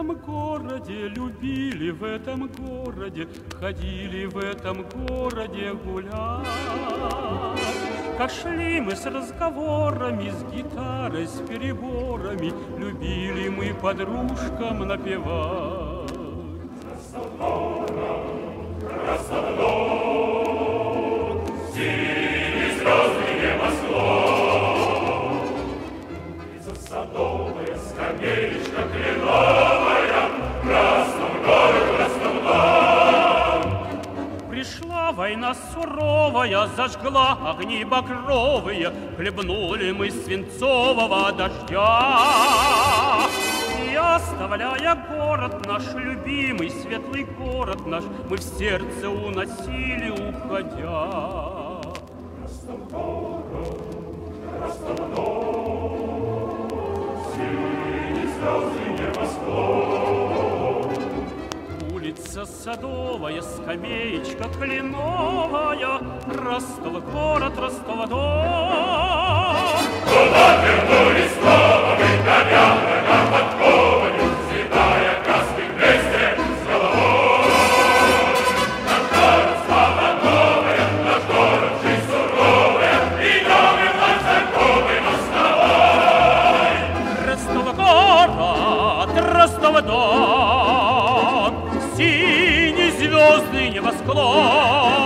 этом городе любили, в этом городе ходили, в этом городе гулять. Как шли мы с разговорами, с гитарой, с переборами, любили мы подружкам напевать. Красноводок, синий звездный небосклон, улица Садовая, скамеечка кленовая, Красновгород, Красновдон. Пришла война суровая, зажгла огни багровые, хлебнули мы свинцового дождя. И оставляя город наш, любимый, светлый город наш, мы в сердце уносили, уходя. Красновгород, Красноводок, синий звездный небосклон, улица Садовая, скамеечка кленовая, Ростов город, Ростов-Дон. Туда вернулись снова мы, навязаны нам подковами, светая краски вместе с головой. Наш город слава новая, наш город жизнь суровая, идем и вновь знакомый мостовой. Ростов-город, Ростов-Дон, синий звездный небосклон.